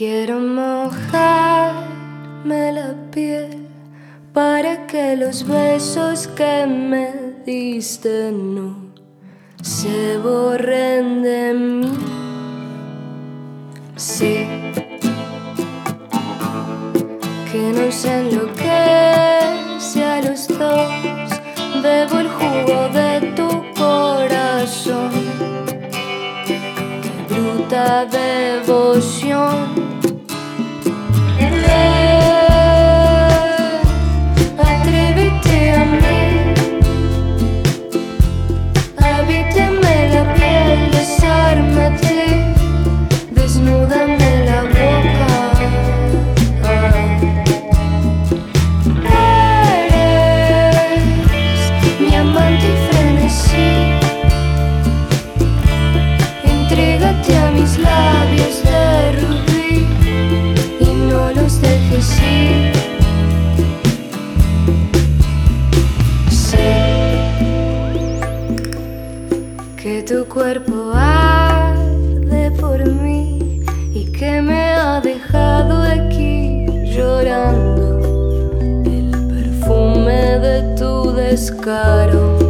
Quiero mojarme la piel para que los besos que me diste no se borren de mí. Sé que nos enloquece a los dos, bebo el jugo de tu corazón. Qué bruta devoción. Atrévete a mí, habítame la piel, desármate, desnúdame la boca. Eres mi amante y frenesí, entrégate a mis labios de rubí y no los dejes ir. Sé que tu cuerpo arde por mí y que me ha dejado aquí llorando el perfume de tu descaro.